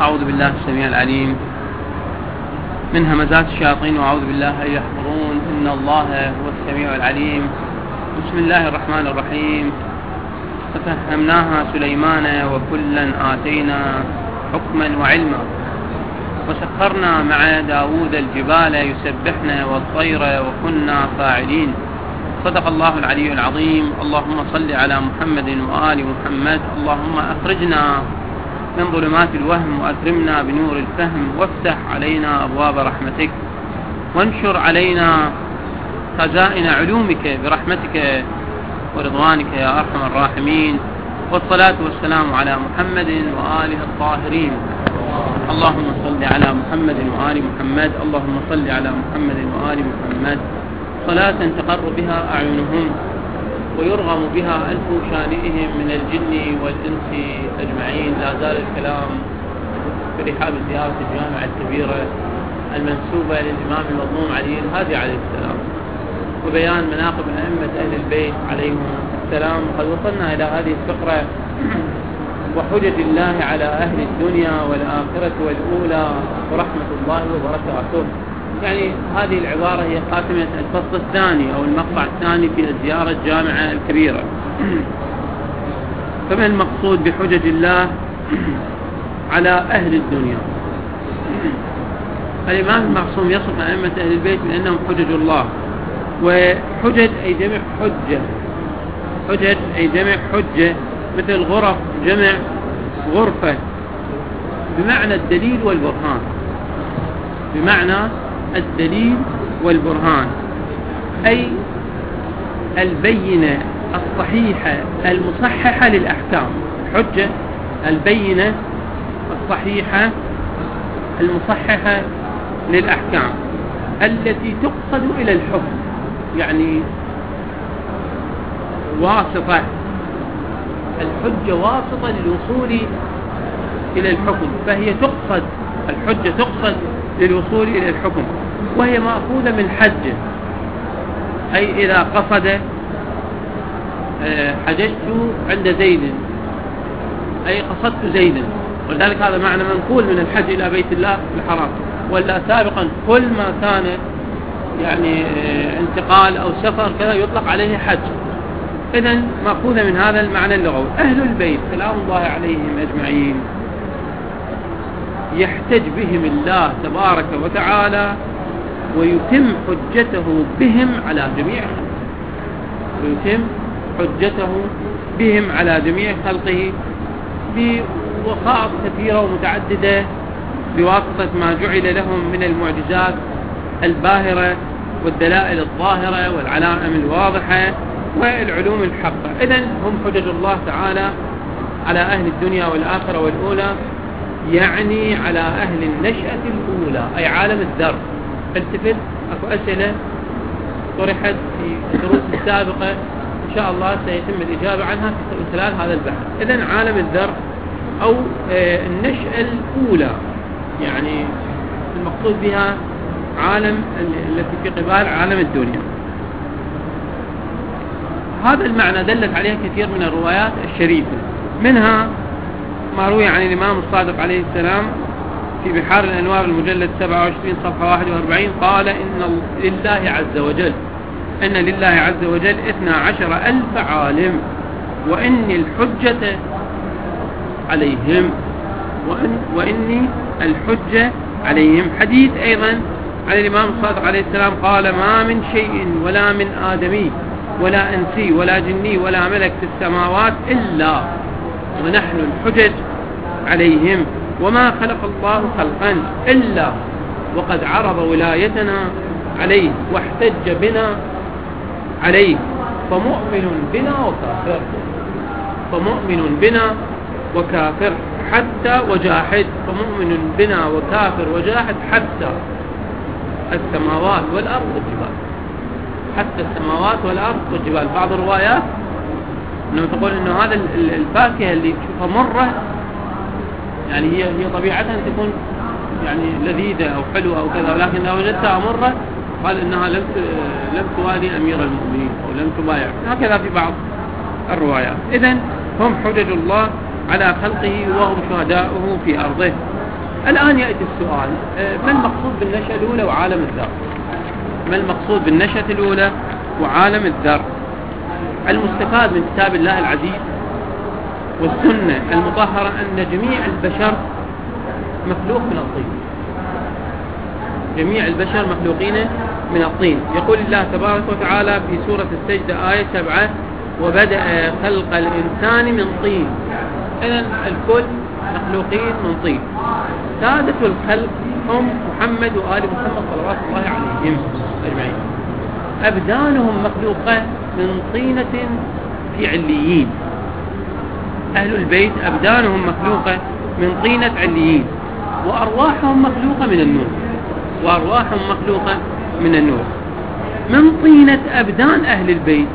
أعوذ بالله السميع العليم من همزات الشياطين وأعوذ بالله أن يحضرون. إن الله هو السميع العليم. بسم الله الرحمن الرحيم. ففهمناها سليمان وكلا آتينا حكما وعلما وسخرنا مع داود الجبال يسبحن والطير وكنا فاعلين. صدق الله العلي العظيم. اللهم صل على محمد وآل محمد. اللهم أخرجنا من ظلمات الوهم وأكرمنا بنور الفهم وافتح علينا أبواب رحمتك وانشر علينا خزائن علومك برحمتك ورضوانك يا أرحم الراحمين. والصلاة والسلام على محمد وآله الطاهرين. اللهم صل على محمد وآل محمد. اللهم صل على محمد وآل محمد صلاة تقر بها أعينهم ويرغم بها ألف شانئهم من الجن والإنس أجمعين. لا زال الكلام في رحاب زيارة الجامعة الكبيرة المنسوبة للإمام المظلوم علي الهادي عليه السلام وبيان مناقب أئمة أهل البيت عليهم السلام. قد وصلنا إلى هذه الفقرة وحجج الله على أهل الدنيا والآخرة والأولى ورحمة الله وبركاته. يعني هذه العبارة هي خاتمة الفصل الثاني أو المقطع الثاني في زيارة الجامعة الكبيرة. فما المقصود بحجج الله على أهل الدنيا؟ الإمام المعصوم يصف أئمة أهل البيت بأنهم حجج الله. وحجج أي جمع حجة. حجج أي جمع حجة، مثل غرف جمع غرفة، بمعنى الدليل والبرهان. بمعنى الدليل والبرهان أي البينة الصحيحة المصححة للأحكام. حجة البينة الصحيحة المصححة للأحكام التي تقصد إلى الحكم، يعني واسطة. الحجة واسطة للوصول إلى الحكم، فهي تقصد، الحجة تقصد للوصول إلى الحكم، وهي مأخوذة من حجة، أي إذا قصد حججت عند زيد أي قصدت زيدا، ولذلك هذا معنى منقول من الحج إلى بيت الله الحرام. ولا سابقا كل ما كان يعني انتقال أو سفر كذا يطلق عليه حج. إذن مأخوذة من هذا المعنى اللغوي. أهل البيت سلام الله عليهم أجمعين يحتج بهم الله تبارك وتعالى ويتم حجته بهم على جميع خلقه. ويتم حجته بهم على جميع خلقه بوسائط كثيرة ومتعددة بواسطة ما جعل لهم من المعجزات الباهرة والدلائل الظاهرة والعلائم الواضحة والعلوم الحقة. إذن هم حجج الله تعالى على أهل الدنيا والآخرة والأولى، يعني على أهل النشأة الأولى أي عالم الذر. التفت أكو أسئلة طرحت في الدروس السابقة إن شاء الله سيتم الإجابة عنها في خلال هذا البحث. إذن عالم الذر أو النشأة الأولى، يعني المقصود بها عالم التي في قبال عالم الدنيا. هذا المعنى دلت عليه كثير من الروايات الشريفة، منها ما روي عن الإمام الصادق عليه السلام في بحار الأنوار المجلد 27 صفحة 41 قال إن لله عز وجل 12,000 عالم وإني الحجة عليهم وإني الحجة عليهم. حديث أيضا عن الإمام الصادق عليه السلام قال ما من شيء ولا من آدمي ولا أنسي ولا جني ولا ملك في السماوات إلا ونحن الحجج عليهم، وما خلق الله خلقا إلا وقد عرض ولايتنا عليه واحتج بنا عليه، فمؤمن بنا وكافر حتى وجاحد، فمؤمن بنا وكافر وجاحد حتى السماوات والأرض والجبال، حتى السماوات والأرض والجبال. بعض الروايات أنه تقول أنه هذا الفاكهة اللي تشوفها مرة، يعني هي طبيعتها تكون يعني لذيذة أو حلوة أو كذا، ولكن لو وجدتها مرة قال إنها لم توالي أمير المؤمنين أو لم تبايع، هكذا في بعض الروايات. إذن هم حجج الله على خلقه وهم شهداؤه في أرضه. الآن يأتي السؤال، ما المقصود بالنشأة الأولى وعالم الذر؟ ما المقصود بالنشأة الأولى وعالم الذر؟ المستفاد من كتاب الله العزيز والسنة المطهرة أن جميع البشر مخلوق من الطين. جميع البشر مخلوقين من الطين. يقول الله تبارك وتعالى في سورة السجدة آية 7: وبدأ خلق الإنسان من طين. إذن الكل مخلوقين من طين. سادة الخلق هم محمد وآل محمد صلوات الله عليهم أجمعين. أبدانهم مخلوقة من طينة في عليين. أهل البيت أبدانهم مخلوقة من طينة عليين، وأرواحهم مخلوقة من النور. وأرواحهم مخلوقة من النور. من طينة أبدان أهل البيت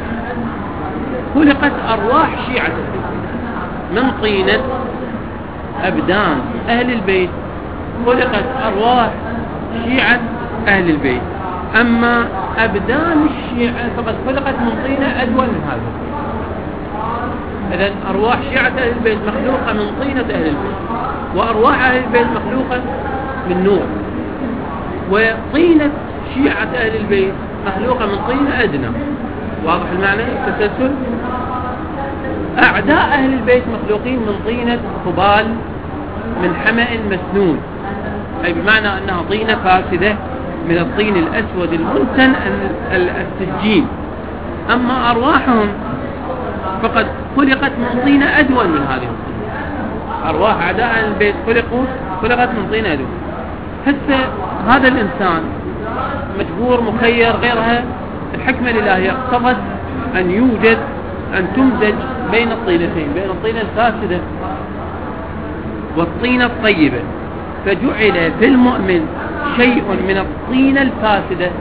خلقت أرواح شيعة البيت. من طينة أبدان أهل البيت خلقت أرواح شيعة أهل البيت. أما أبدان الشيعة فقد خلقت من طينة أدول من هذا. إذن أرواح شيعة أهل البيت مخلوقة من طينة أهل البيت، وأرواح أهل البيت مخلوقة من نور. وطينة شيعة أهل البيت مخلوقة من طينة أدنى. واضح المعنى؟ التسلسل. أعداء أهل البيت مخلوقين من طينة قبال من حمأ مسنون، أي بمعنى أنها طينة فاسدة من الطين الأسود المنتن السجين. أما أرواحهم فقد خلقت من طينة أدول من هذه الطينة. أرواح أعداء أهل البيت خلقت من طينة أدول. حتى هذا الإنسان مجبور مخير غيرها. الحكمة الإلهية اقتضت أن تمزج بين الطينتين، بين الطينة الفاسدة والطينة الطيبة، فجعل في المؤمن شيء من الطينة الفاسدة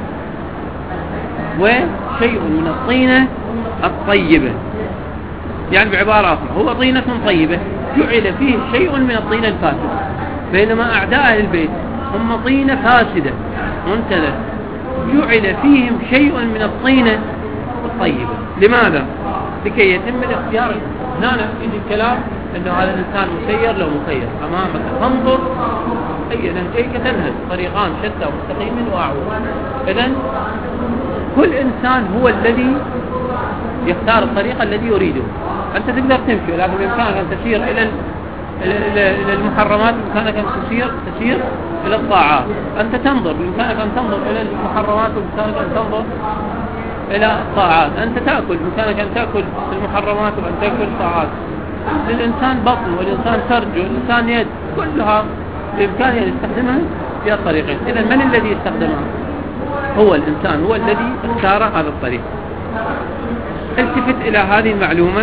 وشيء من الطينة الطيبة. يعني بعبارة أخرى، هو طينة طيبة جعل فيه شيء من الطينة الفاسدة، بينما أعداء أهل البيت هم طينة فاسدة منتنة جعل فيهم شيء من الطينة الطيبة. لماذا؟ لكي يتم الاختيار. هنا يجي الكلام أنه هذا الإنسان مسير لو مخير أمامك فانظر أي نهجيك تنهج، طريقان شتى ومستقيم وأعوج. إذن كل إنسان هو الذي يختار الطريقة الذي يريده. أنت تقدر تمشي، لكن بإمكانك أن تسير إلى المحرمات، بإمكانك أن تسير إلى الطاعات. أنت تنظر، بإمكانك أن تنظر إلى المحرمات، وبإمكانك أن تنظر إلى الطاعات. أنت تأكل، بإمكانك أن تأكل المحرمات وأن تأكل الطاعات. للإنسان بطن، والإنسان فرج، والإنسان يد، كلها بإمكانه أن يستخدمها في الطريقين. إذن من الذي يستخدمها؟ هو الإنسان، هو الذي اختار هذا الطريق. التفت إلى هذه المعلومة.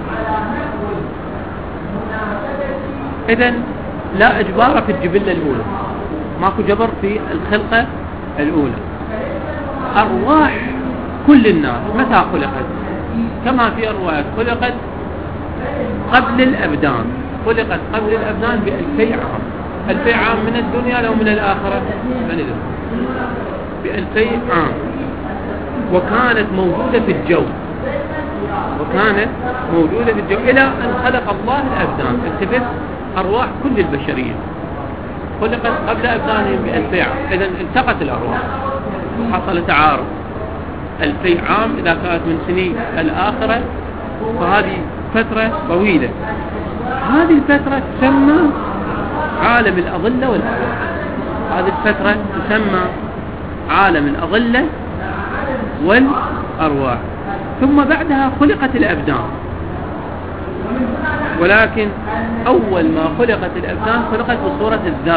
إذن لا إجبار في الجبلة الأولى، ماكو جبر في الخلقة الأولى. أرواح كل الناس متى خلقت؟ كما في الروايات خلقت قبل الأبدان. خلقت قبل الأبدان ب2000 عام. 2000 عام من الدنيا لو من الآخرة؟ من الدنيا ب2000 عام. وكانت موجودة في الجو، إلى أن خلق الله الأبدان. التفت، أرواح كل البشرية خلقت قبل أبدانهم ب2000 عام. إذن التقت الأرواح، حصل تعارض. 2000 عام إذا كانت من سنين الآخرة، فهذه فترة طويلة. هذه الفترة تسمى عالم الأظلة والأرواح. هذه الفترة تسمى عالم الأظلة والأرواح. ثم بعدها خلقت الأبدان. ولكن أول ما خلقت الأبدان خلقت بصورة الذر،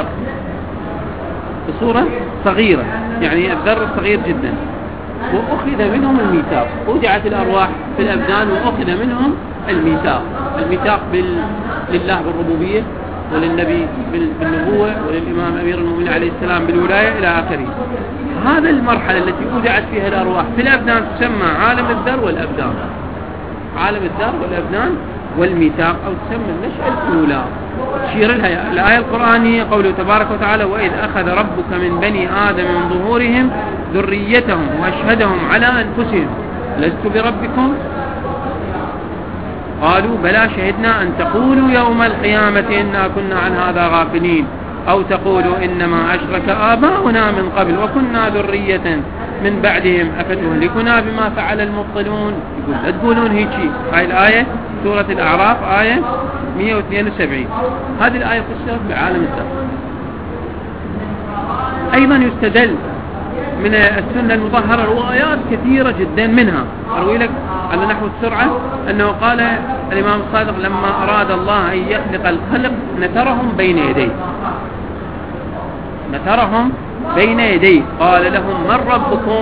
بصورة صغيرة، يعني الذر صغير جدا. وأخذ منهم الميثاق. وضعت الأرواح في الأبدان وأخذ منهم الميثاق. الميثاق لله بالربوبية، وللنبي بالنبوة، وللإمام أمير المؤمنين عليه السلام بالولاية إلى آخره. هذا المرحلة التي وضعت فيها الأرواح في الأبدان تسمى عالم الذر والأبدان. عالم الذر والأبدان والميثاق، أو تسمى النشأة الأولى. تشير لها الآية القرآنية قوله تبارك وتعالى: وإذ أخذ ربك من بني آدم من ظهورهم ذريتهم وأشهدهم على أنفسهم لست بربكم. قالوا بلى شهدنا أن تقولوا يوم القيامة إنا كنا عن هذا غافلين، أو تقولوا إنما أشرك آباؤنا من قبل وكنا ذرية من بعدهم أفتهلكنا بما فعل المبطلون. يقول لا تقولون هيك. هاي الآية سورة الأعراف آية 172. هذه الآية فسرت بعالم الدار. أيضا يستدل من السنة المطهرة روايات كثيرة جدا، منها أروي لك على نحو السرعة أنه قال الإمام الصادق لما أراد الله أن يخلق الخلق نثرهم بين يديه، نثرهم بين يديه، قال لهم من ربكم؟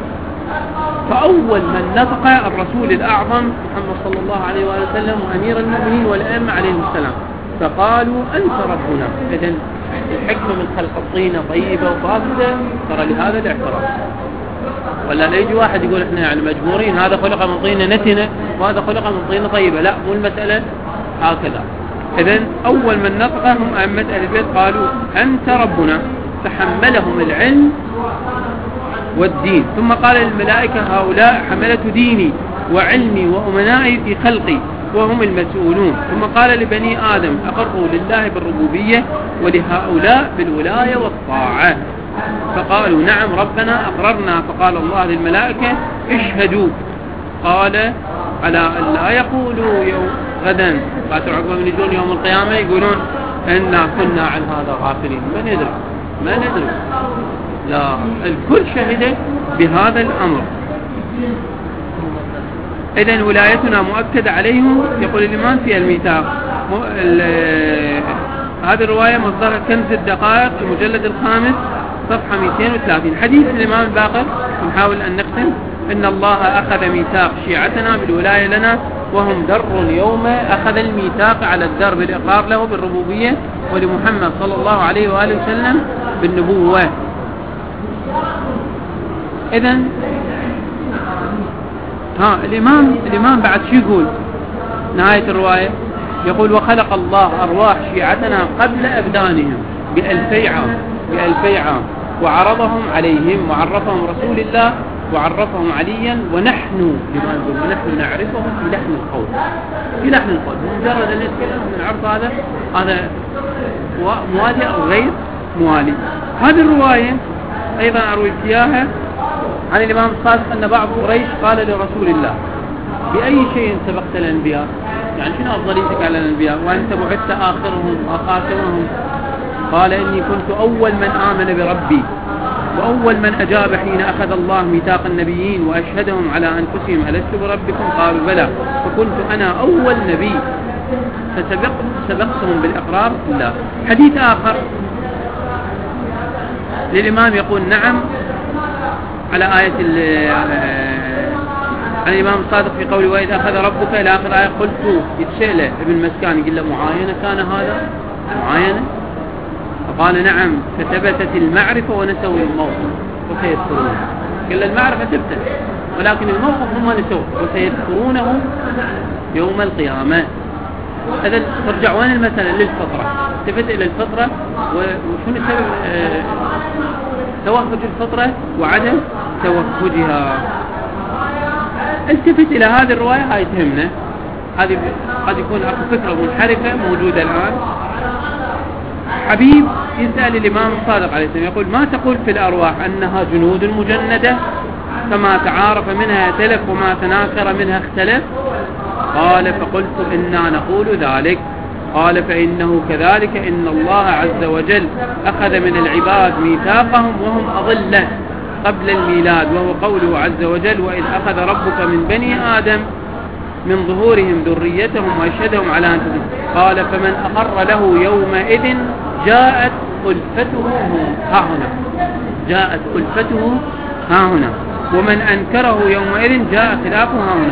فأول من نطق الرسول الأعظم محمد صلى الله عليه وسلم وأمير المؤمنين والأئمة عليهم السلام، فقالوا أنت ربنا. إذن الحكمة من خلق الطينة طيبة وفاسدة ترى لهذا الاعتراف. ولا لا يجي واحد يقول احنا يعني مجبورين، هذا خلق من طينة نتنة وهذا خلق من طينة طيبة، لا، مو المسألة هكذا. إذن أول من نطقهم أئمة أهل البيت قالوا أنت ربنا، فحملهم العلم والدين. ثم قال للملائكة هؤلاء حملة ديني وعلمي وأمنائي في خلقي وهم المسؤولون. ثم قال لبني آدم أقروا لله بالربوبية ولهؤلاء بالولاية والطاعة، فقالوا نعم ربنا أقررنا. فقال الله للملائكة اشهدوا، قال على أن لا يقولوا يوم غدا قاتل عقبة من يجون يوم القيامة يقولون إنا كنا عن هذا غافلين. ما ندري لا، الكل شهد بهذا الأمر. إذن ولايتنا مؤكدة عليهم. يقول الإمام في الميثاق، هذه الرواية مصدرها كنز الدقائق المجلد الخامس صفحة 230. حديث الإمام الباقر نحاول أن نختم. إن الله أخذ ميثاق شيعتنا بالولاية لنا وهم در يوم أخذ الميثاق على الدر بالإقرار له بالربوبية ولمحمد صلى الله عليه وآله وسلم بالنبوة. إذن الإمام بعد شو يقول نهاية الرواية؟ يقول وخلق الله أرواح شيعتنا قبل أبدانهم ب2000 عام وعرضهم عليهم وعرفهم رسول الله وعرفهم عليا ونحن نعرفهم في لحن القول مجرد أن يتكلم من العرض هذا موالي أو غير موالي. هذه الرواية أيضا أروي إياها عن الإمام الصادق أن بعض قريش قال لرسول الله بأي شيء سبقت الأنبياء؟ يعني شنو أفضليتك على الأنبياء وأنت بعثت آخرهم وخاتمهم؟ قال إني كنت أول من آمن بربي وأول من أجاب حين أخذ الله ميثاق النبيين وأشهدهم على أنفسهم ألست بربكم؟ قالوا بلى. فكنت أنا أول نبي فسبقتهم بالإقرار لا. حديث آخر للإمام يقول نعم على آية عن الإمام الصادق في قوله وإذ أخذ ربك إلى آخر آية. قلت يتسأل ابن مسكان يقول له معاينة كان هذا معاينة؟ فقال نعم فثبتت المعرفة ونسوا الموقف وسيذكرونه. قال المعرفة ثبتت ولكن الموقف هم نسوه وسيذكرونه يوم القيامة. هذا ترجع وين المسألة للفطرة، التفت إلى الفطرة وشون السبب توهج الفطرة وعدم توهجها. التفت إلى هذه الرواية هاي تهمنا. هذه قد يكون أكو فكرة منحرفة موجودة الآن. حبيب يسأل الإمام الصادق عليه السلام يقول ما تقول في الأرواح أنها جنود مجندة فما تعارف منها تلف وما تناكر منها اختلف؟ قال فقلت إنا نقول ذلك. قال فإنه كذلك إن الله عز وجل أخذ من العباد ميثاقهم وهم أضلة قبل الميلاد، وهو قوله عز وجل وإذ أخذ ربك من بني آدم من ظهورهم ذريتهم وأشهدهم على أنفسهم. قال فمن أقر له يومئذ جاءت ألفته ها هنا ومن أنكره يومئذ جاء خلافه ها هنا.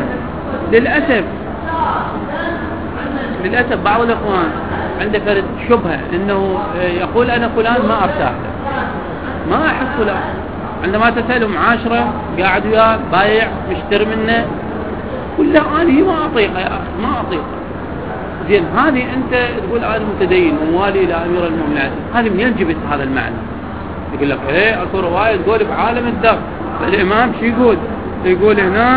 للأسف بعض الأخوان عنده فرد شبهة إنه يقول أنا فلان ما أرتاح له ما أحب فلان. عندما تسأله معاشرة قاعد وياه بايع مشتري منه قل له أنا ما أطيقه يا أخي ما أطيقه. زين هذه أنت تقول أنا متدين وموالي إلى أمير المؤمنين، هذه من ينجبت هذا المعنى؟ يقول لك إيه أكو رواية تقول بعالم الدر. الإمام شو يقول هنا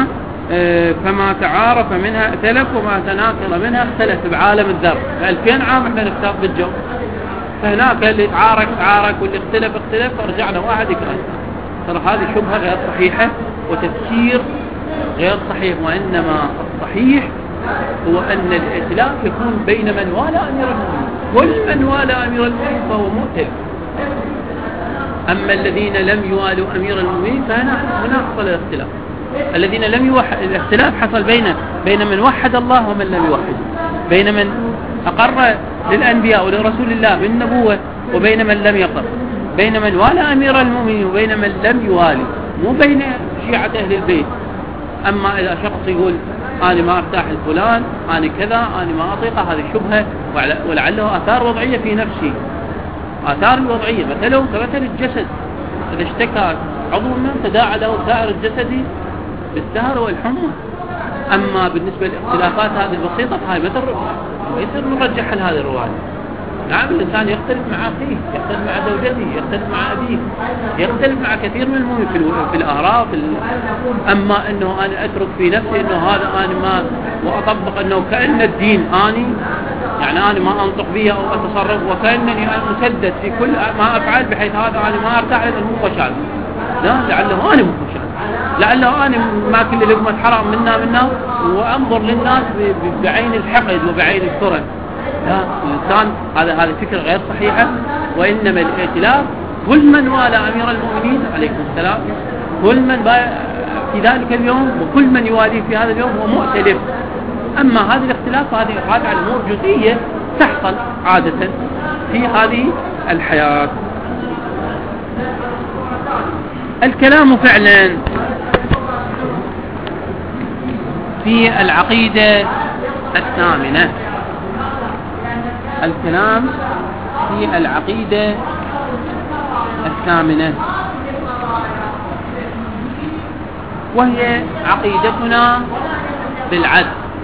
فما تعارف منها ائتلف وما تناقض منها اختلف بعالم الذر. 2000 عام احنا نختار بالجو، فهناك اللي تعارك واللي اختلف فرجعنا واحد يكره. ترى هذه شبهة غير صحيحة وتفسير غير صحيح، وإنما الصحيح هو أن الائتلاف يكون بين من والى أمير المؤمنين، كل من والى أمير المؤمنين فهو مؤتلف. أما الذين لم يوالوا أمير المؤمنين فهنا حصل الاختلاف. الذين لم يوحد، الاختلاف حصل بين من وحد الله ومن لم يوحد، بين من أقر للأنبياء ولرسول الله بالنبوة وبين من لم يقر، بين من والى أمير المؤمنين وبين من لم يوالي، مو بين شيعة أهل البيت. أما إذا شخص يقول أنا ما أرتاح الفلان، أنا كذا، أنا ما أطيقه، هذه شبهة ولعله آثار وضعية في نفسه. آثار الوضعية مثله كمثل الجسد، إذا اشتكى عضو منه تداعى له سائر الجسد بالسهر والحمى. أما بالنسبة للاختلافات هذه البسيطة فهي مثل نرجح هذه الرواية. نعم الإنسان يختلف مع أخيه، يختلف مع زوجته، يختلف مع أبيه، يختلف مع كثير من المؤمنين في الآراء أما أنه أنا أترك في نفسي أنه هذا أنا ما وأطبق أنه كأن الدين يعني أنا ما أنطق به أو أتصرف وكأنني أنا مسدد في كل ما أفعل، بحيث هذا أنا ما أرتاح لأنه مو خشان. لا، لعله أنا مو خشان، لعله أنا ما كل لقمة حرام منا وأنظر للناس بعين الحقد وبعين الكره. لا، الإنسان هذه فكرة غير صحيحة. وإنما الائتلاف كل من والى أمير المؤمنين عليكم السلام، كل من في ذلك اليوم وكل من يواليه في هذا اليوم هو مؤتلف. أما هذه الاختلاف هذه على أمور جزئية تحصل عادة في هذه الحياة. الكلام فعلا في العقيدة الثامنة، الكلام في العقيدة الثامنة، وهي عقيدتنا بالعدل.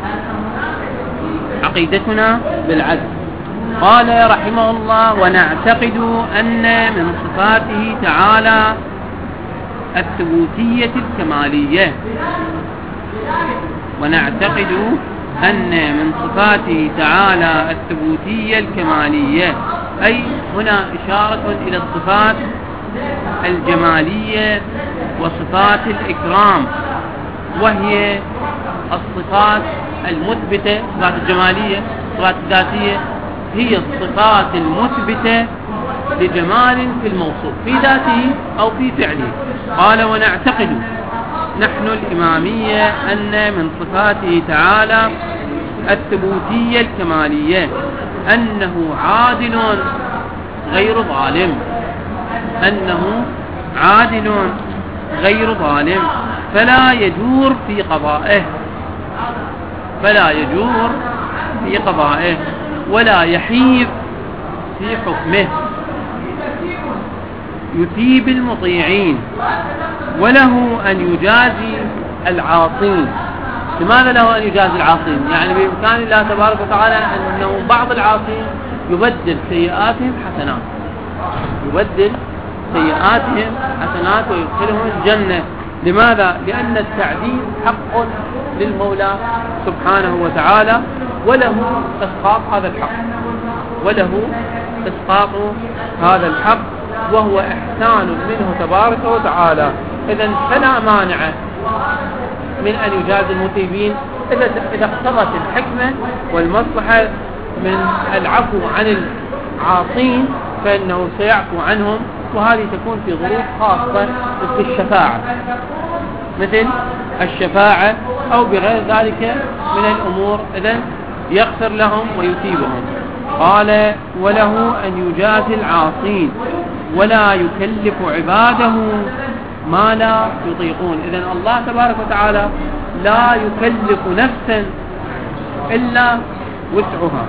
عقيدتنا بالعدل. قال رحمه الله: ونعتقد أن من صفاته تعالى الثبوتية الكمالية. ونعتقد أن من صفاته تعالى الثبوتية الكمالية، أي هنا إشارة إلى الصفات الجمالية وصفات الإكرام، وهي الصفات المثبتة. الصفات الجمالية، الصفات الذاتية، هي الصفات المثبتة لجمال في الموصوف في ذاته أو في فعله. قال: ونعتقد نحن الإمامية أن من صفاته تعالى الثبوتية الكمالية أنه عادل غير ظالم، أنه عادل غير ظالم، فلا يجور في قضائه، فلا يجور في قضائه، ولا يحيف في حكمه، يثيب المطيعين، وله أن يجازي العاصين. لماذا له أن يجازي العاصين؟ يعني بإمكان الله تبارك وتعالى أنه بعض العاصين يبدل سيئاتهم حسنات، يبدل سيئاتهم حسنات ويدخلهم الجنة. لماذا؟ لأن التعديل حق للمولى سبحانه وتعالى، وله إسقاط هذا الحق، وله إسقاط هذا الحق، وهو إحسان منه تبارك وتعالى. إذن فلا مانع من أن يجازي المثيبين إذا اقتضت الحكمة والمصلحة من العفو عن العاصين، فإنه سيعفو عنهم، وهذه تكون في ظروف خاصة مثل الشفاعة، مثل الشفاعة أو بغير ذلك من الأمور، إذن يغفر لهم ويثيبهم. قال: وله أن يجازي العاصين ولا يكلف عباده ما لا يطيقون. إذن الله تبارك وتعالى لا يكلف نفسا إلا وسعها،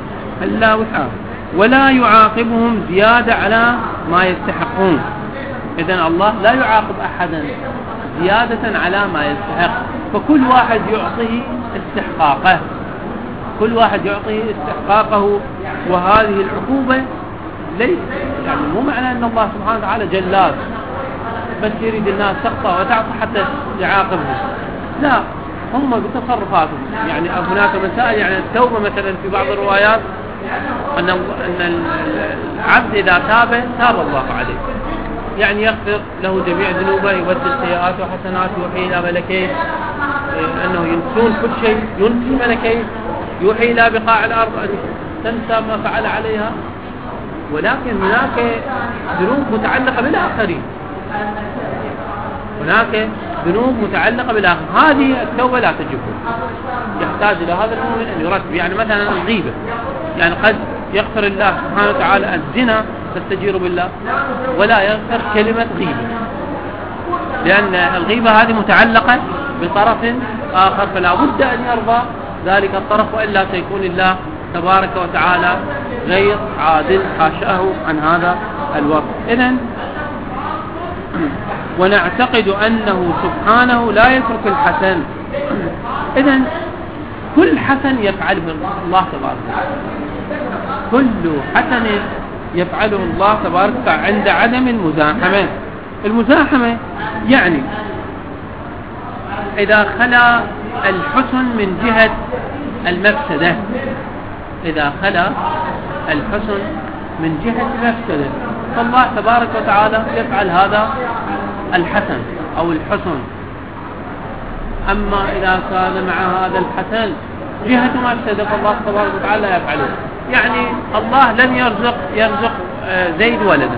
ولا يعاقبهم زيادة على ما يستحقون. إذن الله لا يعاقب أحدا زيادة على ما يستحق، فكل واحد يعطيه استحقاقه، كل واحد يعطيه استحقاقه. وهذه العقوبة ليس يعني مو معنى أن الله سبحانه وتعالى جلاد بس يريد الناس تخطأ وتعطى حتى يعاقبهم، لا، هم بتصرفاتهم. يعني هناك مسائل، يعني التوبة مثلا في بعض الروايات أن العبد إذا تاب الله عليه، يعني يغفر له جميع ذنوبه، يبدل سيئات وحسنات، يوحي إلى ملكين أنه ينسون كل شيء، ينسي ملكين، يوحي إلى بقاع الأرض أن تنسى ما فعل عليها. ولكن هناك ذنوب متعلقة بالآخرين، هناك ذنوب متعلقة بالآخرين، هذه التوبة لا تجبه، يحتاج إلى هذا المؤمن أن يرتب. يعني مثلا الغيبة، يعني قد يغفر الله سبحانه وتعالى الزنا تستجير بالله ولا يغفر كلمة غيبة، لأن الغيبة هذه متعلقة بطرف آخر، فلا بد أن يرضى ذلك الطرف، وإلا سيكون الله تبارك وتعالى غير عادل، حاشاه عن هذا الوصف. إذن ونعتقد أنه سبحانه لا يترك الحسن. إذن كل حسن يفعله الله تبارك وتعالى، كل حسن يفعله الله تبارك وتعالى عند عدم المزاحمة. المزاحمة يعني إذا خلا الحسن من جهة المفسدة، إذا خلا الحسن من جهة المفسدة، فالله تبارك وتعالى يفعل هذا الحسن أو الحسن. أما إذا كان مع هذا الحسن جهة مفسدة فالله تبارك وتعالى يفعله. يعني الله لم يرزق زيد ولدا،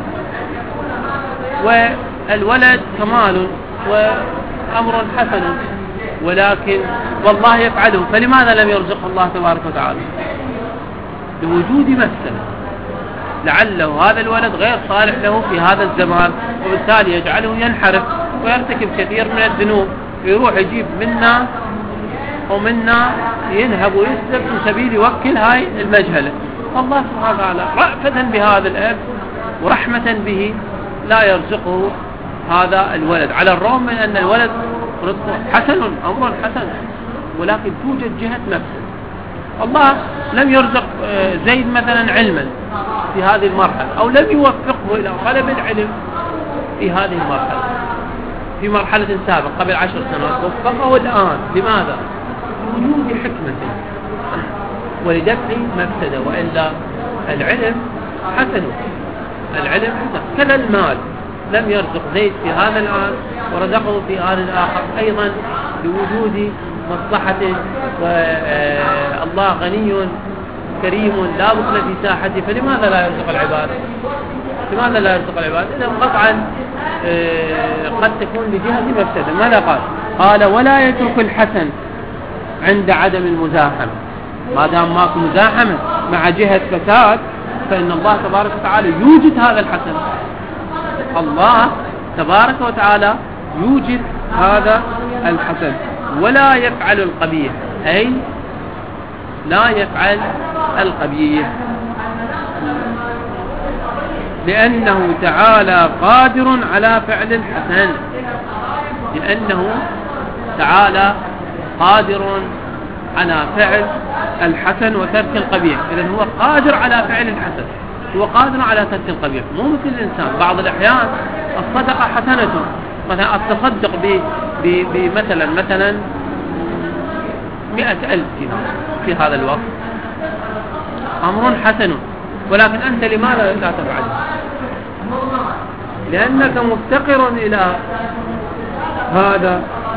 والولد كمال وأمر حسن، ولكن والله يفعله، فلماذا لم يرزقه الله تبارك وتعالى؟ لوجود مفسدة، لعله هذا الولد غير صالح له في هذا الزمان، وبالتالي يجعله ينحرف ويرتكب كثير من الذنوب، يروح يجيب منا ومنا، ينهب ويسلب من سبيل يوكل هاي المجهلة. الله سبحانه وتعالى رأفة بهذا الأب ورحمة به لا يرزقه هذا الولد، على الرغم من أن الولد رزقه حسن، أمر حسن، ولكن توجد جهة مفسد. الله لم يرزق زيد مثلا علما في هذه المرحلة، أو لم يوفقه إلى طلب العلم في هذه المرحلة، في مرحلة سابقة قبل 10 سنوات، وفقه الآن. لماذا؟ لوجود حكمة ولدفع مفسدة، وإلا العلم حسن، العلم حسن. كذا المال لم يرزق زيد في هذا الآن ورزقه في آن الآخر، أيضا لوجود مصلحته، والله غني كريم لا بخل في ساحته، فلماذا لا يرزق العباد؟ لماذا لا يرزق العباد؟ إذا قطعا قد تكون لجهة مفسدة. ماذا قال ولا يترك الحسن عند عدم المزاحمة. ما دام ماكو مزاحمة مع جهة فساد، فإن الله تبارك وتعالى يوجد هذا الحسن، الله تبارك وتعالى يوجد هذا الحسن، ولا يفعل القبيح، أي لا يفعل القبيح، لأنه تعالى قادر على فعل الحسن، لأنه تعالى قادر على فعل الحسن وترك القبيح. إذن هو قادر على فعل الحسن، هو قادر على ترك القبيح، مو مثل الإنسان. بعض الأحيان الصدقة حسنة، مثلا التصدق بمثلا 100,000 دينار في هذا الوقت أمر حسن، ولكن أنت لماذا لا تفعل؟ لأنك مفتقر إلى هذا،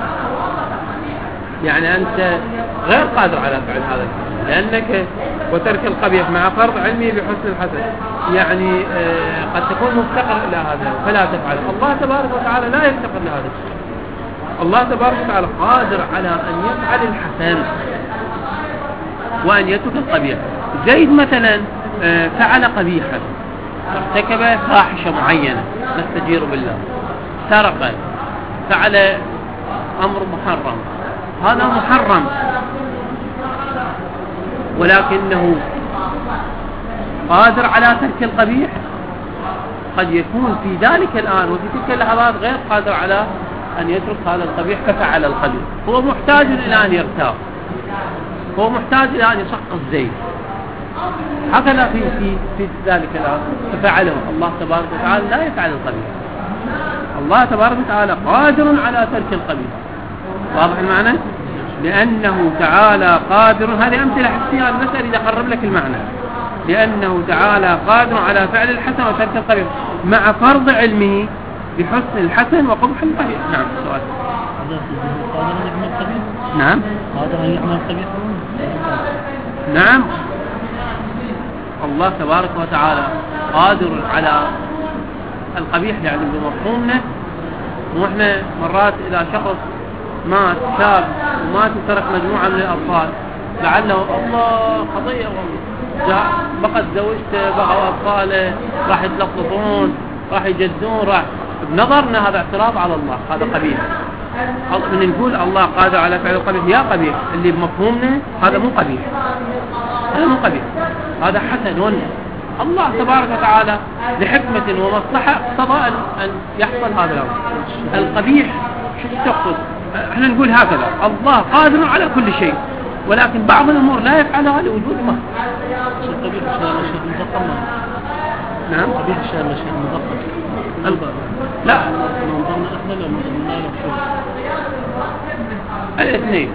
يعني أنت غير قادر على فعل هذا، لأنك وترك القبيح مع فرض علمي بحسن الحسن، يعني قد تكون مفتقر إلى هذا فلا تفعل. الله تبارك وتعالى لا يفتقر لهذا الشيء، الله تبارك وتعالى قادر على أن يفعل الحسن وأن يترك القبيح. زيد مثلا فعل قبيحا، ارتكب فاحشة معينة نستجير بالله، سرق، فعل أمر محرم، هذا محرم، ولكنه قادر على ترك القبيح. قد يكون في ذلك الآن وفي تلك اللحظات غير قادر على أن يترك هذا القبيح ففعل القبيح، هو محتاج إلى أن يرتاح، هو محتاج إلى أن يشق الزيت، هكذا في ذلك الآن ففعله. الله تبارك وتعالى لا يفعل القبيح، الله تبارك وتعالى قادر على ترك القبيح. واضح المعنى؟ لأنه تعالى قادر. هذه أمثلة حسية المسألة إذا قرب لك المعنى. لأنه تعالى قادر على فعل الحسن وترك القبيح مع فرض علمه بحسن الحسن وقبح القبيح. نعم سؤال. نعم قادر أن يعمل القبيح. نعم الله تبارك وتعالى قادر على القبيح يعني بمفهومنا. ونحن مرات إذا شخص مات شاب ومات وترك مجموعة من الأطفال لعله الله خطيئة والله بقت زوجته بقوا أطفاله راح يتلطفون راح يجدون راح بنظرنا هذا اعتراض على الله. هذا قبيح. من نقول الله قادر على فعل القبيح يا قبيح اللي بمفهومنا هذا مو قبيح. هذا مو قبيح هذا حسن. الله تبارك وتعالى لحكمة ومصلحة اقتضى أن يحصل هذا الأمر. القبيح شو تقصد؟ احنا نقول هكذا الله قادر على كل شيء ولكن بعض الأمور لا يفعلها لوجود ما. قبيح شيء مضخم. نعم قبيح شيء مضخم. لا منظرنا احنا لما الاثنين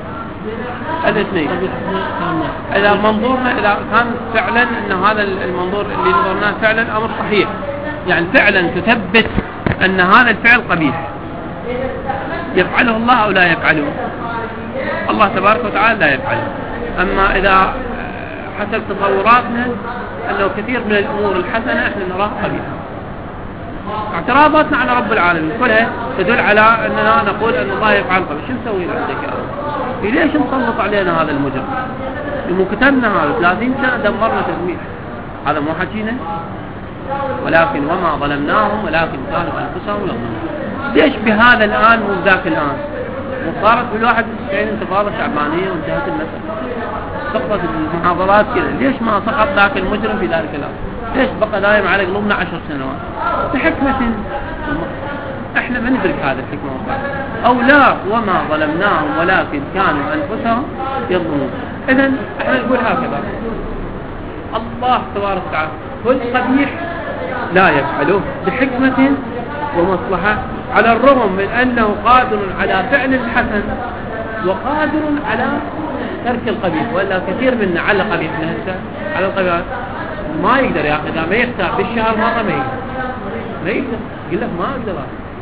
إذا منظورنا إذا كان فعلا أن هذا المنظور اللي نظرناه فعلا أمر صحيح يعني فعلا تثبت أن هذا الفعل قبيح يفعله الله أو لا يفعله. الله تبارك وتعالى لا يفعله. أما إذا حسب تصوراتنا أنه كثير من الأمور الحسنة احنا نراها قبيحة. اعتراضاتنا على رب العالمين كلها تدل على أننا نقول أن الله يفعل قبيح. شو نسوي عندك يا رب؟ ليش نسلط علينا هذا المجرم؟ كتبنا هذا 30 سنة دمرنا تدمير. هذا مو حكينا ولكن وما ظلمناهم ولكن كانوا أنفسهم يظلمون. ليش بهذا الآن مو ذاك الآن؟ وصارت بال91 انتفاضة شعبانية وانتهت المسألة. سقطت المحاضرات كذا. ليش ما سقط ذاك المجرم في ذلك الآن؟ ليش بقى دائم على قلوبنا 10 سنوات؟ بحكمة احنا ما ندرك هذه الحكمة أو لا. وما ظلمناهم ولكن كانوا أنفسهم يظلمون. إذن احنا نقول هكذا الله تبارك وتعالى كل قبيح لا يفعله بحكمة ومصلحة على الرغم من أنه قادر على فعل الحسن وقادر على ترك القبيح. ولا كثير منا على قبيح نهسه على القبيح ما يقدر يا أخي إذا ما يفتح بالشهر مرة ما يقدر يقول لك ما أقدر.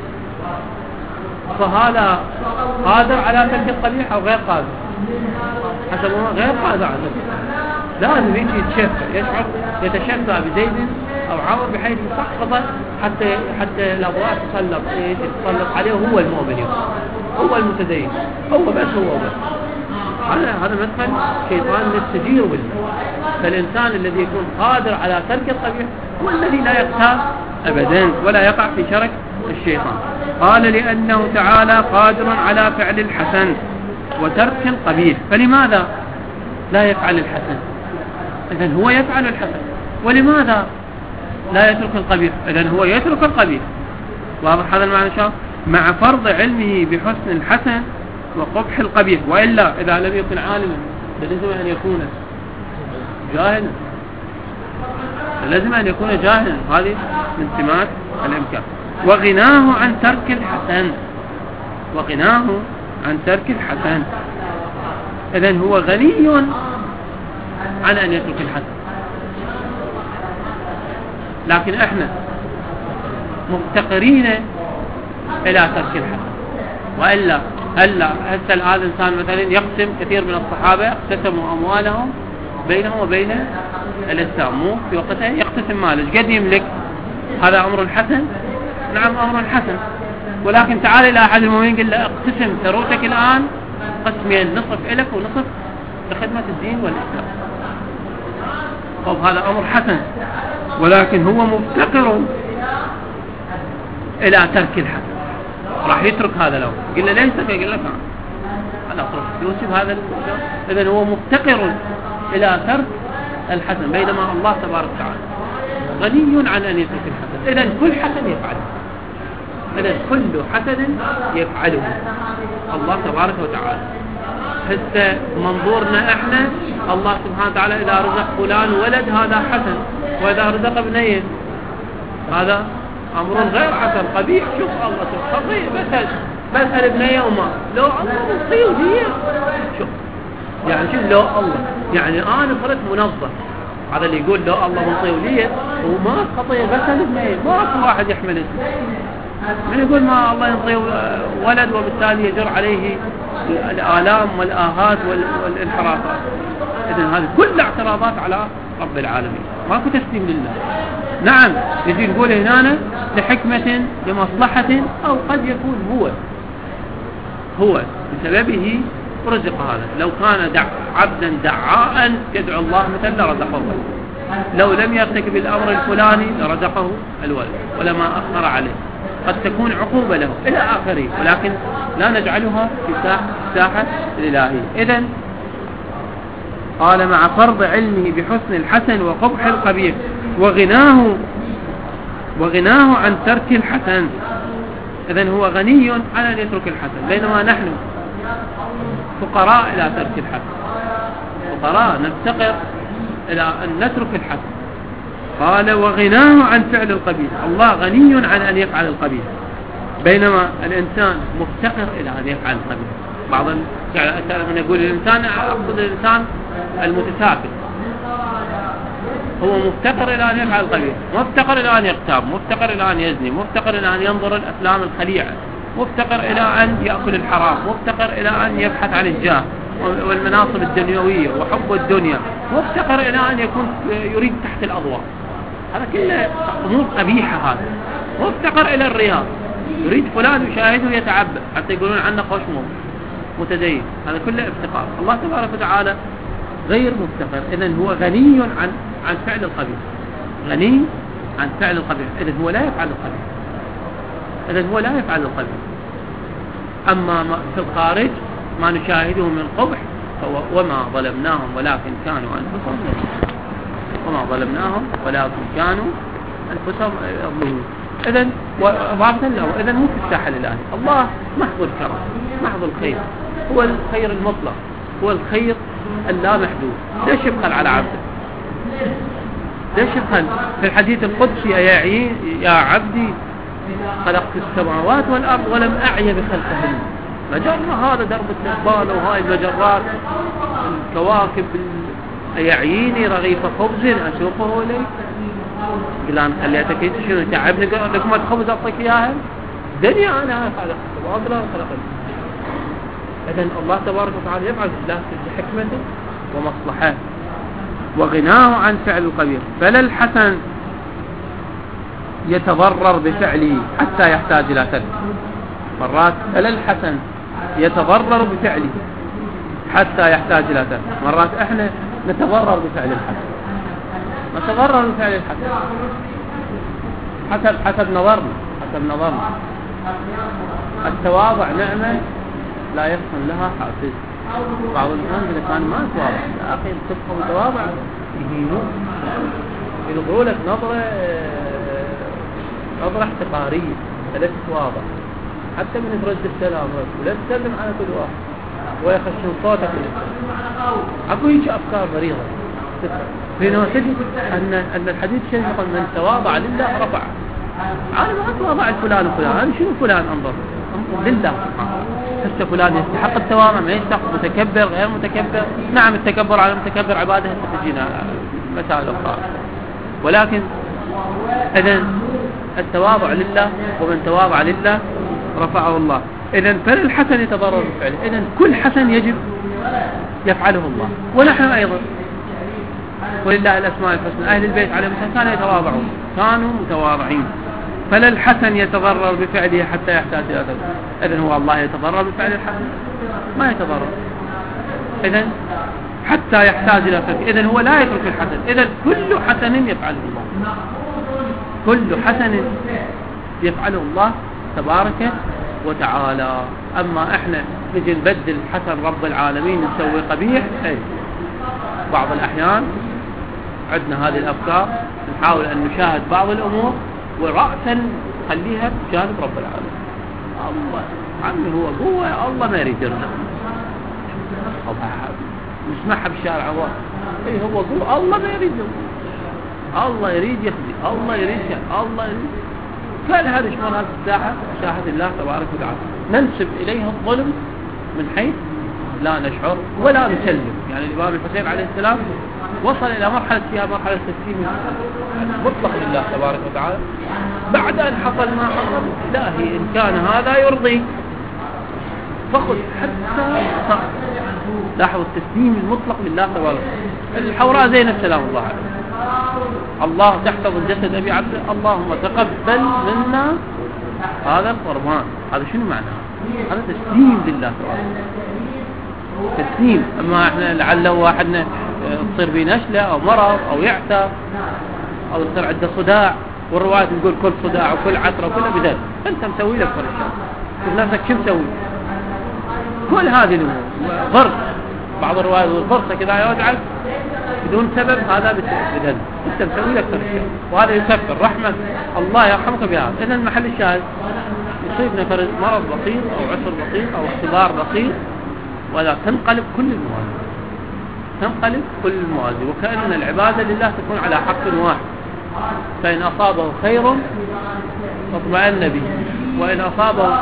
فهذا قادر على ترك القبيح أو غير قادر حسب غير قادر على لازم يجي يشعر يتشفى بزيد أو عمر بحيث يسقط حتى الأضواء تسلط عليه هو المؤمن هو المتدين هو بس هذا مدخل شيطان نستجير بالله. فالإنسان الذي يكون قادر على ترك القبيح هو الذي لا يقتاب أبدا ولا يقع في شرك الشيطان. قال لأنه تعالى قادر على فعل الحسن وترك القبيح. فلماذا لا يفعل الحسن؟ إذن هو يفعل الحسن. ولماذا لا يترك القبيح؟ إذن هو يترك القبيح. واضح هذا المعنى شاء مع فرض علمه بحسن الحسن وقبح القبيح. وإلا إذا لم يكن عالما لازم أن يكون جاهلا. لازم أن يكون جاهلا. هذه من سمات الإمكان. وغناه عن ترك الحسن. إذن هو غني عن أن يترك الحسن. لكن احنا مفتقرين إلى ترك الحسن. وإلا هسه هذا الإنسان مثلا يقسم كثير من الصحابة اقتسموا أموالهم بينهم وبين الإسلام. مو في وقتها يقتسم ماله قد يملك. هذا أمر حسن. نعم أمر حسن. ولكن تعال إلى أحد المؤمنين قل له اقتسم ثروتك الآن قسمين نصف إلك ونصف لخدمة الدين والإسلام. طب هذا أمر حسن ولكن هو مفتقر إلى ترك الحسن. راح يترك هذا لو قل له ليس يقول لك أنا أترك يوسف هذا. إذن هو مفتقر إلى ترك الحسن بينما الله تبارك وتعالى غني عن أن يترك الحسن. إذن كل حسن يفعله. إذن كل حسن يفعله الله تبارك وتعالى. حتى منظورنا احنا الله سبحانه وتعالى إذا رزق فلان ولد هذا حسن وإذا رزق ابنين هذا أمر غير حسن قبيح. شوف الله خطيئ بس بسأل بنية وما لو الله مصير هي شوف يعني شوف لو الله يعني أنا فرد منظم هذا اللي يقول لو الله مصير لي وما خطية بسأل بنية ما أكو واحد يحمل اسمه من يقول ما الله ينطيه ولد وبالتالي يجر عليه الآلام والآهات والانحرافات. إذن هذه كل اعتراضات على رب العالمين ماكو تسليم لله. نعم يجي يقول هنا لحكمة لمصلحة أو قد يكون هو بسببه رزق هذا. لو كان عبدا دعاء يدعو الله مثل لرزقه لو لم يرتكب الأمر الفلاني لرزقه الولد ولما أخر عليه. قد تكون عقوبة له إلى آخره ولكن لا نجعلها في ساحة الإلهية. إذن قال مع فرض علمه بحسن الحسن وقبح القبيح وغناه عن ترك الحسن. إذن هو غني عن أن يترك الحسن بينما نحن فقراء إلى ترك الحسن فقراء نفتقر إلى أن نترك الحسن. قال وغناه عن فعل القبيح الله غني عن أن يفعل القبيح بينما الإنسان مفتقر إلى أن يفعل القبيح. بعض من يقول الإنسان أقصد الإنسان المتسابق هو مفتقر إلى أن يفعل القبيح مفتقر إلى أن يغتاب مفتقر إلى أن يزني مفتقر إلى أن ينظر الأفلام الخليعة مفتقر إلى أن يأكل الحرام مفتقر إلى أن يبحث عن الجاه والمناصب الدنيوية وحب الدنيا مفتقر إلى أن يكون يريد تحت الأضواء. هذا كله أمور قبيحة. هذا مفتقر إلى الرياض يريد فلان يشاهده يتعبد حتى يقولون عنه خشمه متدين. هذا كله افتقار. الله تبارك وتعالى غير مفتقر. إذن هو غني عن فعل القبيح غني عن فعل القبيح. إذن هو لا يفعل القبيح. أما في الخارج ما نشاهده من قبح وما ظلمناهم ولكن كانوا أنفسهم يظلمون. إذن وضعت له إذن مو في الساحة الإلهي. الله محض الكرم محض الخير هو الخير المطلق هو الخير اللا محدود. ليش يبخل على عبده؟ ليش يبخل في الحديث القدسي يا عبدي خلقت السماوات والأرض ولم أعي بخلقهن. مجرة هذا درب التقبال وهاي المجرات الكواكب يعيني رغيف خبز أسوقه إليك قل أنا خليتك إنت شنو تعبني لكم الخبز أعطيك إياها دنيا أنا خلقت وأضرار خلقت. إذن الله تبارك وتعالى يفعل بحكمته ومصلحته وغناه عن فعل القبيح. فلا الحسن يتضرر بفعله حتى يحتاج إلى ترك. مرات فلا الحسن يتضرر بفعله حتى يحتاج إلى ترك. مرات احنا نتضرر بفعل الحسن حسب نظرنا. التواضع نعمة لا يحصل لها حافز. بعض الناس إذا كان ما يتواضع يا أخي تبقى متواضع يهينوك ينظروا لك نظرة احتقارية. لا تتواضع حتى من ترد السلام ولا تسلم على كل واحد ويخشون صوتك. أكو هيك أفكار مريضة. بينما تجد أن الحديث شيء يقول من تواضع لله رفع. أنا ما أتواضع الفلان وفلان أنا شنو فلان أنظر لله حتى فلان يستحق التواضع ما يستحق متكبر غير متكبر. نعم التكبر على المتكبر عبادة تجينا مسائل أخرى ولكن إذن التواضع لله ومن تواضع لله رفعه الله. إذن فالحسن يتضرر بفعله. إذن كل حسن يجب يفعله الله ونحن أيضا ولله الأسماء الحسنى. أهل البيت عليهم السلام كانوا متواضعين. فلا الحسن يتضرر بفعله حتى يحتاج إلى ذلك. إذن هو الله يتضرر بفعل الحسن ما يتضرر. إذن حتى يحتاج إلى ذلك. إذن هو لا يترك الحسن. إذن كل حسن يفعله الله كل حسن يفعله الله تبارك وتعالى. أما إحنا نجي نبدل حسن رب العالمين نسوي قبيح. بعض الأحيان عندنا هذه الأفكار نحاول أن نشاهد بعض الأمور ورأسا خليها بجانب رب العالمين. الله عمي هو قوة الله ما يريد يرزق نسمعها بالشارع هو قوة الله ما يريد الله يريد يخزي الله يريد كل هذا يشمل هذه الساحة ساحة الله تبارك وتعالى، ننسب إليها الظلم من حيث لا نشعر ولا نسلم. يعني الإمام الحسين عليه السلام وصل إلى مرحلة فيها مرحلة تسليم مطلق لله تبارك وتعالى بعد أن حصل ما حصل. إلهي إن كان هذا يرضيك فخذ حتى صار. لاحظوا التسليم المطلق لله تبارك وتعالى. الحوراء زينب سلام الله عليه، الله تحفظ الجسد أبي عبد اللهم تقبل منا هذا القربان. هذا شنو معناه؟ هذا تسليم لله تبارك وتعالى، تسليم. أما احنا لعله واحدنا تصير به نشلة أو مرض أو يعتى أو يصير عنده صداع، والروايات تقول كل صداع وكل عثرة وكل بذل، أنت مسوي لك كل شيء، شوف نفسك شو مسوي. كل هذه الأمور ضرس، بعض الروايات ضرسة كذا يوجعك بدون سبب، هذا بذل أنت مسوي لك كل شيء، وهذا يكفر رحمة الله يرحمك بهذا. إذا المحل الشاهد يصيبنا فرد مرض بسيط أو عسر بسيط أو اختبار بسيط ولا تنقلب كل الموازين، تنقلب كل الموازين، وكأن العبادة لله تكون على حق واحد. فإن أصابه خير اطمأن به وإن أصابه.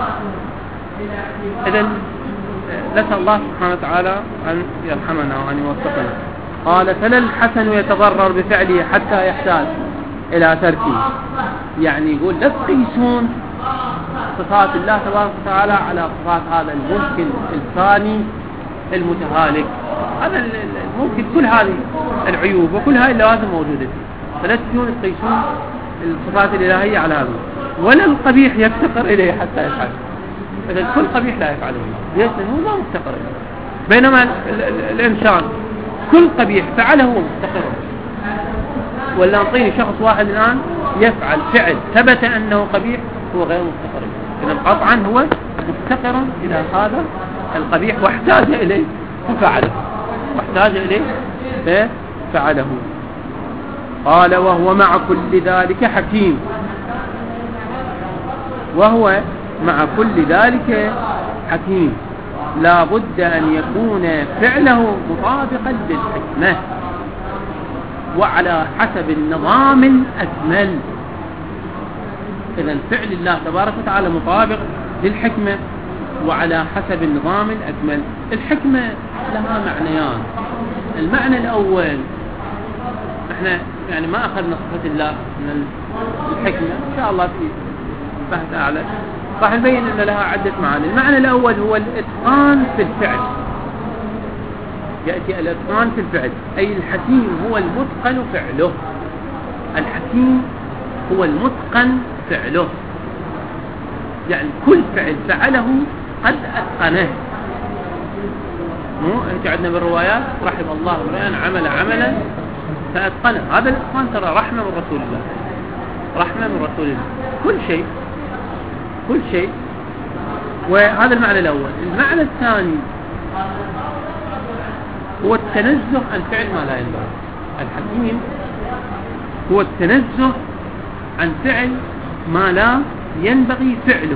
إذن نسأل الله سبحانه وتعالى أن يرحمنا وأن يوفقنا. قال فلا الحسن يتضرر بفعله حتى يحتاج إلى تركه. يعني يقول لا تقيسون صفات الله تبارك وتعالى على صفات هذا الممكن الثاني المتهالك. هذا ممكن كل هذه العيوب وكل هذه اللوازم موجودة فيه، فلا تقيسون الصفات الإلهية على هذا. ولا القبيح يفتقر إليه حتى يفعله. إذا كل قبيح لا يفعله ليش؟ لأنه ما مفتقر إليه. بينما الإنسان كل قبيح فعله هو مفتقر. ولا نعطيني شخص واحد الآن يفعل فعل ثبت أنه قبيح هو غير مفتقر إليه. إذا قطعا هو مفتقر إلى هذا القبيح واحتاج إليه ففعله، واحتاج إليه ففعله. قال وهو مع كل ذلك حكيم. وهو مع كل ذلك حكيم، لا بد أن يكون فعله مطابقا للحكمة وعلى حسب النظام الأكمل. إذا فعل الله تبارك وتعالى مطابق للحكمة وعلى حسب النظام الأكمل. الحكمة لها معنيان. المعنى الأول احنا يعني ما أخذنا صفة الله من الحكمة، إن شاء الله في بحث أعلى راح نبين أن لها عدة معاني. المعنى الأول هو الإتقان في الفعل، يأتي الإتقان في الفعل، أي الحكيم هو المتقن فعله. الحكيم هو المتقن فعله، يعني كل فعل فعله قد أتقنه. مو أنت عندنا بالروايات رحم الله امرئ عمل عملا فأتقنه. هذا الإتقان ترى رحمة من رسول الله، رحمة من رسول الله. كل شيء كل شيء. وهذا المعنى الأول. المعنى الثاني هو التنزه عن فعل ما لا ينبغي. الحكيم هو التنزه عن فعل ما لا ينبغي فعله،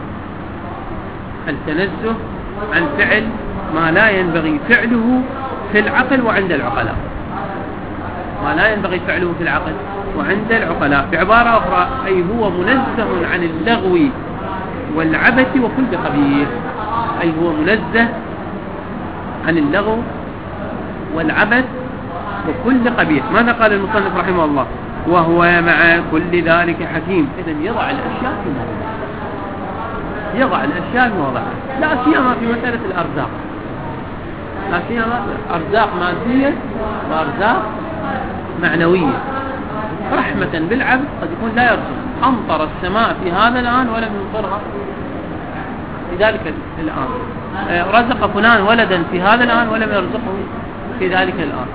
التنزه عن فعل ما لا ينبغي فعله في العقل وعند العقلاء، ما لا ينبغي فعله في العقل وعند العقلاء. بعبارة أخرى أي هو منزه عن اللغو والعبث وكل قبيح، أي هو منزه عن اللغو والعبث وكل قبيح. ماذا قال المصنف رحمه الله؟ وهو مع كل ذلك حكيم. إذن يضع الأشياء في موضعها، يضع الأشياء في موضعها، لا سيما في مسألة الأرزاق، لا سيما أرزاق مادية وأرزاق معنوية. رحمة بالعبد قد يكون لا يرزق، أمطر السماء في هذا الآن ولم يمطرها في ذلك الآن، رزق فلان ولدا في هذا الآن ولم يرزقه في ذلك الآن،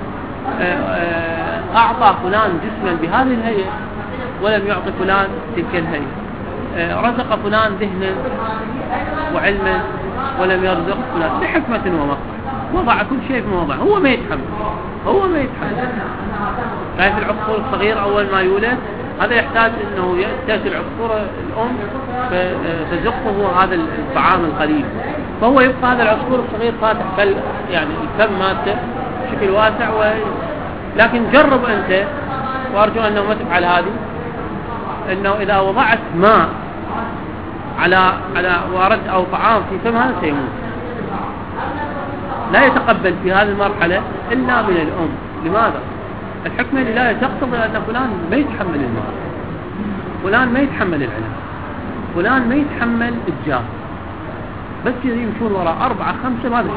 أعطى فلان جسما بهذه الهيئة ولم يعطي فلان تلك الهيئة، رزق فلان ذهنا وعلما ولم يرزق فلان بحكمة ومصلحة. وضع كل شيء في موضعه، هو ما يتحمل، هو ما يتحمل. شايف العصفور الصغير أول ما يولد هذا يحتاج أنه تأتي العصفورة الأم فتزقه هذا الطعام القليل، فهو يبقى هذا العصفور الصغير فاتح بل يعني الفم ماته بشكل واسع لكن جرب أنت، وأرجو أنه ما تفعل هذه، أنه إذا وضعت ماء على وارد أو طعام في فمها سيموت. لا يتقبل في هذه المرحلة إلا من الأم. لماذا؟ الحكمة لله تقتضي أن فلان ما يتحمل الماء، فلان ما يتحمل العلم، فلان ما يتحمل الجاه، بس يمشون وراء 4 5 ما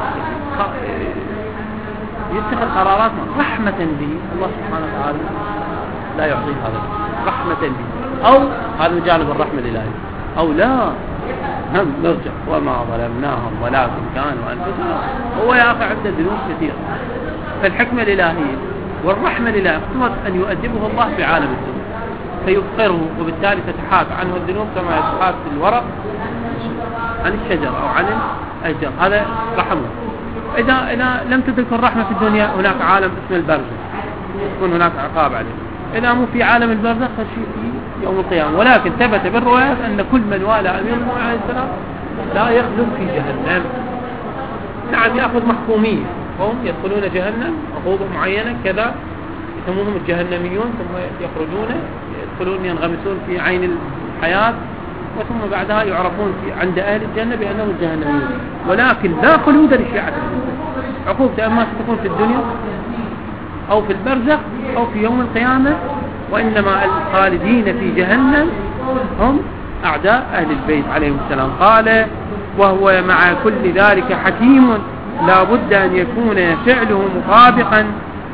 يتخذ قرارات رحمة به. الله سبحانه وتعالى لا يعطيه هذا رحمة به، أو هذا جانب الرحمة الإلهية، أو لا هم نرجع وما ظلمناهم ولكن كانوا أنفسهم. هو يا أخي عنده ذنوب كثيرة، فالحكمة الإلهية والرحمة الإلهية اقتضت أن يؤدبه الله في عالم الذنوب فيفقره، وبالتالي تتحاك عنه الذنوب كما يتحاك الورق عن الشجر أو عن الأشجار. هذا رحمه. إذا لم تدرك الرحمة في الدنيا هناك عالم اسمه البرزخ، يكون هناك عقاب عليه. إذا مو في عالم البرزخ فشيء في يوم القيامة. ولكن ثبت بالروايات أن كل من والى أمير المؤمنين عليه السلام لا يخلد في جهنم. نعم يأخذ محكومين هم يدخلون جهنم عقوبة معينة كذا يسمونهم الجهنميون، ثم يخرجون يدخلون ينغمسون في عين الحياة، وثم بعدها يعرفون عند أهل الجنة بأنهم الجهنميون. ولكن لا خلود للشيعة. عقوبة أما ستكون في الدنيا أو في البرزخ أو في يوم القيامة، وإنما الخالدين في جهنم هم أعداء أهل البيت عليهم السلام. قال وهو مع كل ذلك حكيم لا بد أن يكون فعله مطابقا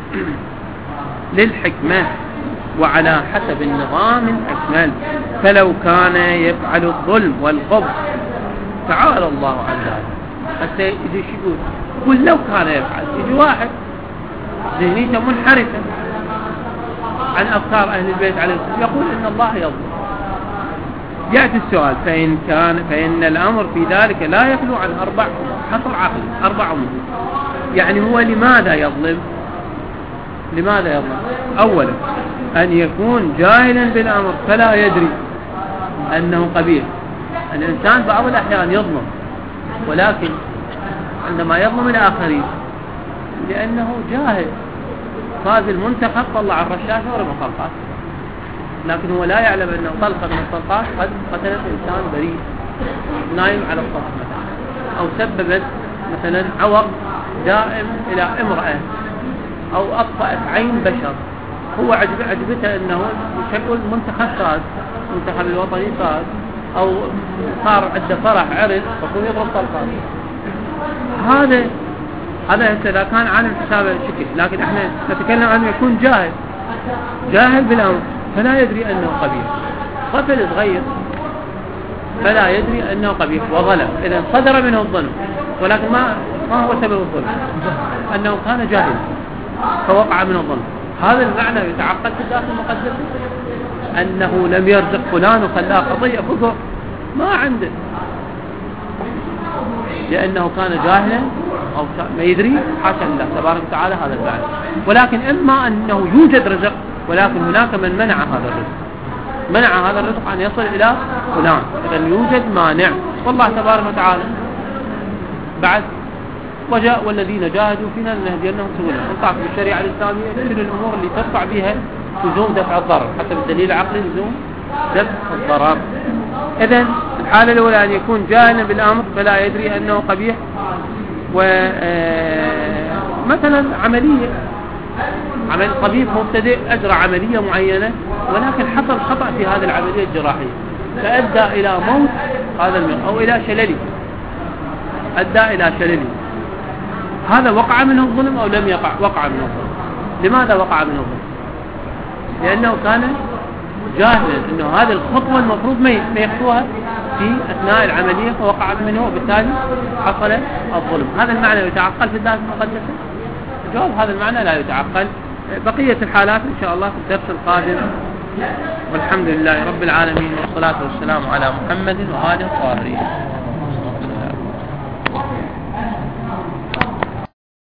للحكمة وعلى حسب النظام الأكمل. فلو كان يفعل الظلم والقبض تعالى الله عن ذلك. حتى يجي يقول لو كان يفعل، يجي واحد ذهنيته منحرفة عن أفكار أهل البيت عليه السلام يقول إن الله يظلم. يأتي السؤال فإن الأمر في ذلك لا يخلو عن 4 حصل عقل 4 أمور. يعني هو لماذا يظلم؟ لماذا يظلم؟ أولا أن يكون جاهلا بالأمر فلا يدري أنه قبيح. الإنسان بعض الأحيان يظلم، ولكن عندما يظلم الآخرين لأنه جاهل، فاز المنتخب طلع الرشاشة ورمى خلقات، لكن هو لا يعلم أنه طلقة من الطلقات قد قتلت إنسان بريء نايم على السطح مثلا، أو سببت مثلا عوق دائم إلى امرأة، أو أطفأت عين بشر. هو عجبته أنه يشكل منتخب فاز، منتخب الوطني فاز، أو صار عنده فرح عرض فكون يضرب طلقات. هذا إذا كان عالم حسابه شكل. لكن احنا نتكلم عن يكون جاهل بالأمر فلا يدري أنه قبيح. طفل صغير فلا يدري أنه قبيح وظلم، إذا صدر منه الظلم، ولكن ما هو سبب الظلم؟ أنه كان جاهل فوقع من الظلم. هذا المعنى يتعقد في الذات المقدسة، أنه لم يرزق فلان وخلاه قضية فقه ما عنده، لأنه كان جاهلا أو ما يدري، حاشا لله تبارك وتعالى هذا المعنى. ولكن إما أنه يوجد رزق، ولكن هناك من منع هذا الرزق، منع هذا الرزق أن يصل إلى فلان، إذا يوجد مانع. والله تبارك وتعالى بعد وجاء والذين جاهدوا فينا لنهدينهم سبلنا. انطاق بالشريعة الإسلامية كل الأمور اللي ترفع بها لزوم دفع الضرر، حتى بالدليل العقلي لزوم دفع الضرر. إذن الحالة الأولى أن يكون جاهلا بالأمر فلا يدري أنه قبيح. ومثلا عمل طبيب مبتدئ أجرى عملية معينة، ولكن حصل خطأ في هذه العملية الجراحية فأدى إلى موت هذا المريض أو إلى شلله، أدى إلى شلله. هذا وقع منه الظلم أو لم يقع؟ وقع منه الظلم. لماذا وقع منه الظلم؟ لأنه كان جاهلا أنه هذه الخطوة المفروض ما يخطوها في أثناء العملية، فوقع منه وبالتالي حصل الظلم. هذا المعنى يتعقل في الذات المقدسة؟ الجواب هذا المعنى لا يتعقل. بقية الحالات إن شاء الله في الدرس القادم، والحمد لله رب العالمين، والصلاة والسلام على محمد وآله الطاهرين.